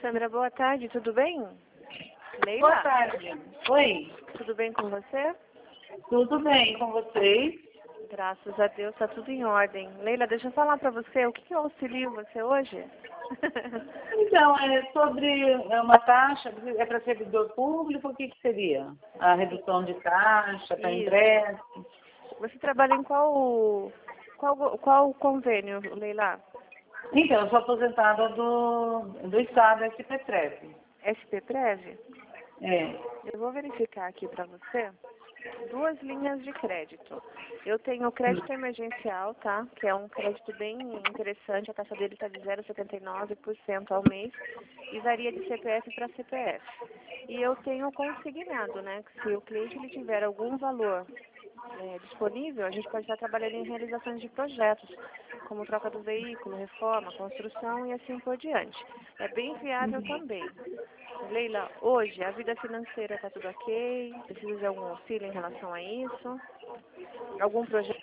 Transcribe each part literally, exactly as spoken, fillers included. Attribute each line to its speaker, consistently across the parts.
Speaker 1: Sandra, boa tarde, tudo bem? Leila?
Speaker 2: Boa tarde. Oi.
Speaker 1: Tudo bem com você?
Speaker 2: Tudo bem com vocês?
Speaker 1: Graças a Deus, está tudo em ordem. Leila, deixa eu falar para você, o que que eu auxilio você hoje?
Speaker 2: Então, é sobre é uma taxa, é para servidor público, o que, que seria? A redução de taxa para
Speaker 1: Isso.
Speaker 2: empréstimo?
Speaker 1: Você trabalha em qual, qual, qual convênio, Leila?
Speaker 2: Então, eu sou aposentada do, do Estado, S P Treve.
Speaker 1: S P Prev?
Speaker 2: É.
Speaker 1: Eu vou verificar aqui para você duas linhas de crédito. Eu tenho o crédito emergencial, tá? Que é um crédito bem interessante, a taxa dele está de zero vírgula setenta e nove por cento ao mês e varia de C P F para C P F. E eu tenho o consignado, né? Que se o cliente ele tiver algum valor é, disponível, a gente pode estar trabalhando em realizações de projetos, como troca do veículo, reforma, construção e assim por diante. É bem viável também. Leila, hoje a vida financeira está tudo ok? Precisa de algum auxílio em relação a isso? Algum projeto?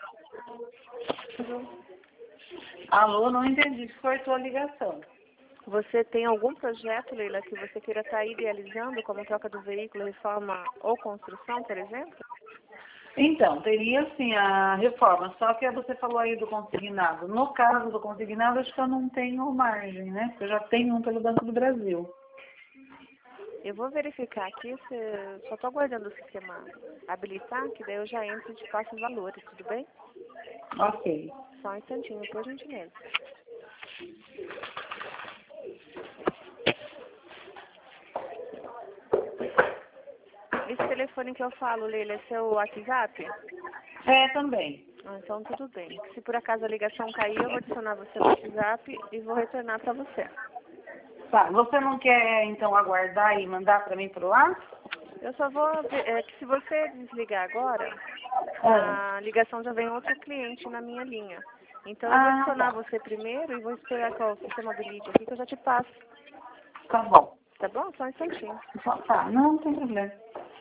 Speaker 2: Alô, não entendi se cortou a ligação.
Speaker 1: Você tem algum projeto, Leila, que você queira estar idealizando, como troca do veículo, reforma ou construção, por exemplo?
Speaker 2: Então, teria sim a reforma, só que você falou aí do consignado. No caso do consignado, acho que eu não tenho margem, né? Porque eu já tenho um pelo Banco do Brasil.
Speaker 1: Eu vou verificar aqui, se, só estou aguardando o sistema habilitar, que daí eu já entro e te passo os valores, tudo bem?
Speaker 2: Ok.
Speaker 1: Só um instantinho, por gentileza. Esse telefone que eu falo, Leila, é seu WhatsApp?
Speaker 2: É, também.
Speaker 1: Ah, então tudo bem. Se por acaso a ligação cair, eu vou adicionar você no WhatsApp e vou retornar para você.
Speaker 2: Tá, você não quer então aguardar e mandar para mim pro ar?
Speaker 1: Eu só vou ver, é, que se você desligar agora,
Speaker 2: É.
Speaker 1: a ligação já vem outro cliente na minha linha. Então eu vou
Speaker 2: Ah,
Speaker 1: adicionar
Speaker 2: tá.
Speaker 1: você primeiro e vou esperar que o sistema habilite aqui que eu já te passo.
Speaker 2: Tá bom.
Speaker 1: Tá bom? Só um instantinho.
Speaker 2: Tá, tá. Não, não tem problema.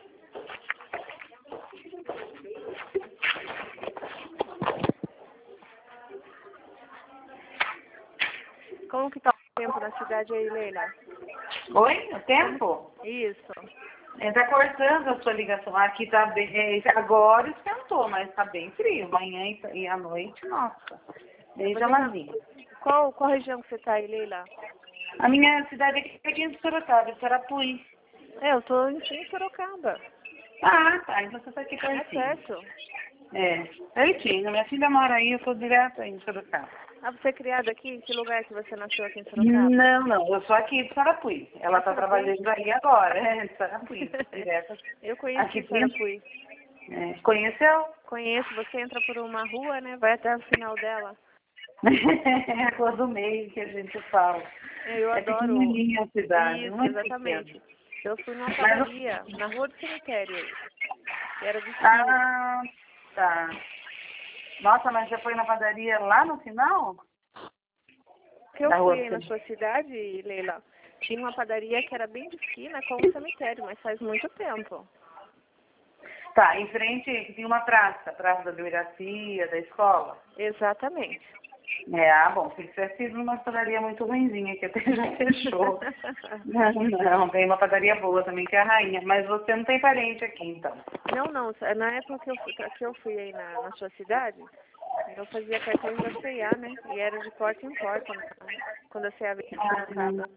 Speaker 1: Como que tá o tempo na cidade aí, Leila?
Speaker 2: Oi? O tempo?
Speaker 1: Isso.
Speaker 2: É, tá cortando a sua ligação. Aqui tá bem. É, agora esquentou, mas tá bem frio. Amanhã e, e à noite, nossa. Bem
Speaker 1: Você tá...
Speaker 2: geladinho.
Speaker 1: Qual, qual região que você tá aí, Leila?
Speaker 2: A minha cidade aqui é aqui em Sorocaba, Sarapuí.
Speaker 1: É, eu tô em em Sorocaba.
Speaker 2: Ah, tá. Então você tá aqui
Speaker 1: É
Speaker 2: pertinho.
Speaker 1: perto.
Speaker 2: É, pertinho. Minha filha mora aí, eu tô direto aí em Sorocaba.
Speaker 1: Ah, você é criada aqui? Em que lugar que você nasceu aqui em Sorocaba?
Speaker 2: Não, não, eu sou aqui de Sarapuí. Ela está
Speaker 1: Sarapuí?
Speaker 2: trabalhando aí agora, é, de Sarapuí, direto.
Speaker 1: Eu
Speaker 2: Aqui
Speaker 1: conheci
Speaker 2: dentro.
Speaker 1: Sarapuí.
Speaker 2: É, conheceu?
Speaker 1: Conheço, você entra por uma rua, né? Vai até o final dela.
Speaker 2: É a cor do meio que a gente fala.
Speaker 1: É, eu
Speaker 2: É
Speaker 1: adoro.
Speaker 2: pequenininha a cidade,
Speaker 1: Isso,
Speaker 2: muito pequena.
Speaker 1: exatamente. Eu fui numa
Speaker 2: Mas,
Speaker 1: padaria, na rua do cemitério aí. Que era de esquina.
Speaker 2: ah, tá. Nossa, mas já foi na padaria lá no final?
Speaker 1: Que eu
Speaker 2: Da rua
Speaker 1: fui
Speaker 2: do
Speaker 1: aí na
Speaker 2: cemitério.
Speaker 1: sua cidade, Leila, tinha uma padaria que era bem de esquina com o cemitério, mas faz muito tempo.
Speaker 2: Tá, em frente tem uma praça, praça da delegacia, da escola.
Speaker 1: Exatamente.
Speaker 2: É, ah, bom, se tivesse sido numa padaria muito ruinzinha, que até já fechou. Não, não, tem uma padaria boa também, que é a Rainha, mas você não tem parente aqui, então.
Speaker 1: Não, não, na época que eu fui, que eu fui aí na, na sua cidade, eu fazia cartões da C e A, né? E era de porta em porta, né? Quando a C e A veio
Speaker 2: Ah,
Speaker 1: de Sorocaba.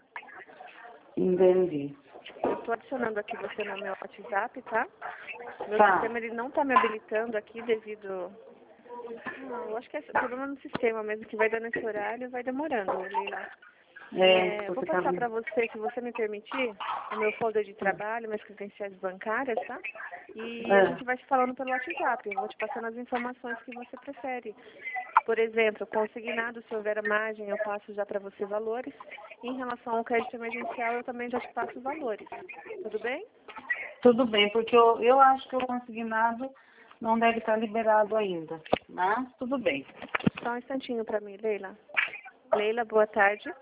Speaker 2: entendi.
Speaker 1: Eu estou adicionando aqui você no meu WhatsApp, tá? Meu
Speaker 2: Tá.
Speaker 1: sistema ele não está me habilitando aqui devido... Não, eu acho que é problema no sistema mesmo, que vai dando esse horário e vai demorando, Leila.
Speaker 2: É,
Speaker 1: É, eu vou
Speaker 2: você tá
Speaker 1: passar
Speaker 2: vendo.
Speaker 1: para você, se você me permitir, o meu folder de trabalho, minhas credenciais bancárias, tá? E a
Speaker 2: É.
Speaker 1: gente vai se falando pelo WhatsApp. Eu vou te passando as informações que você prefere. Por exemplo, consignado, se houver a margem, eu passo já para você valores. Em relação ao crédito emergencial, eu também já te passo valores. Tudo bem?
Speaker 2: Tudo bem, porque eu, eu acho que o consignado não deve estar liberado ainda, mas tudo bem.
Speaker 1: Só um instantinho para mim, Leila. Leila, boa tarde.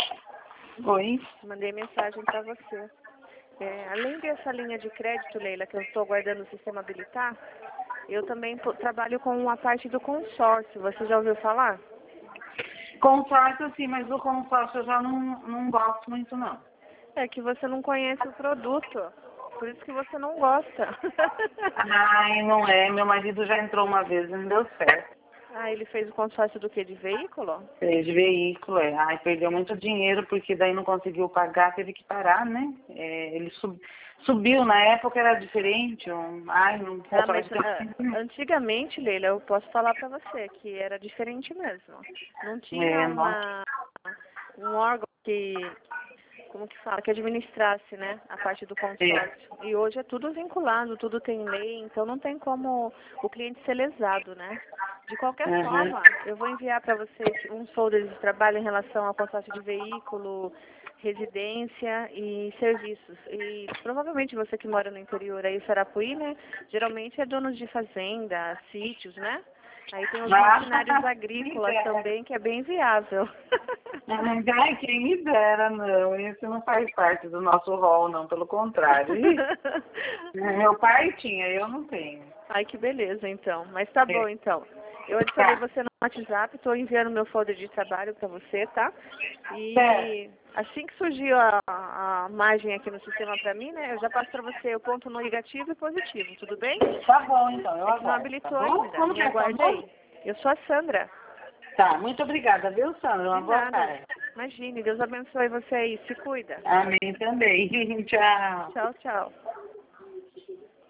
Speaker 2: Oi?
Speaker 1: Mandei mensagem para você. É, além dessa linha de crédito, Leila, que eu estou aguardando o sistema habilitar, eu também po- trabalho com a parte do consórcio. Você já ouviu falar?
Speaker 2: Consórcio sim, mas o consórcio eu já não, não gosto muito não.
Speaker 1: É que você não conhece o produto. Por isso que você não gosta.
Speaker 2: Ai, não é. Meu marido já entrou uma vez e não deu certo.
Speaker 1: Ah, ele fez o consórcio do quê? De veículo?
Speaker 2: Fez de veículo, é. Ai, perdeu muito dinheiro porque daí não conseguiu pagar, teve que parar, né? É, ele sub, subiu, na época era diferente. Um, ai, não
Speaker 1: Ah, mas
Speaker 2: consórcio.
Speaker 1: ah, antigamente, Leila, eu posso falar pra você que era diferente mesmo. Não tinha
Speaker 2: É, nossa.
Speaker 1: uma, um órgão que, como que fala, que administrasse, né, a parte do
Speaker 2: É.
Speaker 1: consórcio. E hoje é tudo vinculado, tudo tem lei, então não tem como o cliente ser lesado, né? De qualquer
Speaker 2: Uhum.
Speaker 1: forma, eu vou enviar para você uns folders de trabalho em relação ao consórcio de veículo, residência e serviços. E provavelmente você que mora no interior aí, Sarapuí, né? Geralmente é dono de fazenda, sítios, né? Aí tem os maquinários agrícolas também, que é bem viável.
Speaker 2: Ai, quem me dera, não. Isso não faz parte do nosso rol, não. Pelo contrário. Meu pai tinha, eu não tenho.
Speaker 1: Ai, que beleza, então. Mas tá bom,
Speaker 2: É.
Speaker 1: então. Eu adicionei
Speaker 2: Tá.
Speaker 1: você no WhatsApp, estou enviando meu folder de trabalho para você, tá? E
Speaker 2: Certo.
Speaker 1: assim que surgiu a, a margem aqui no sistema para mim, né, eu já passo para você o ponto negativo e positivo, tudo bem?
Speaker 2: Tá bom, então. Eu
Speaker 1: É que não
Speaker 2: aguardo, tá
Speaker 1: habilitou
Speaker 2: bom?
Speaker 1: ainda.
Speaker 2: Como que
Speaker 1: Me
Speaker 2: é seu
Speaker 1: aguarde
Speaker 2: nome?
Speaker 1: aí. Eu sou a Sandra.
Speaker 2: Tá, muito obrigada, viu, Sandra? Uma
Speaker 1: De
Speaker 2: boa
Speaker 1: nada.
Speaker 2: tarde.
Speaker 1: Imagine, Deus abençoe você aí. Se cuida.
Speaker 2: Amém também. Tchau.
Speaker 1: Tchau, tchau.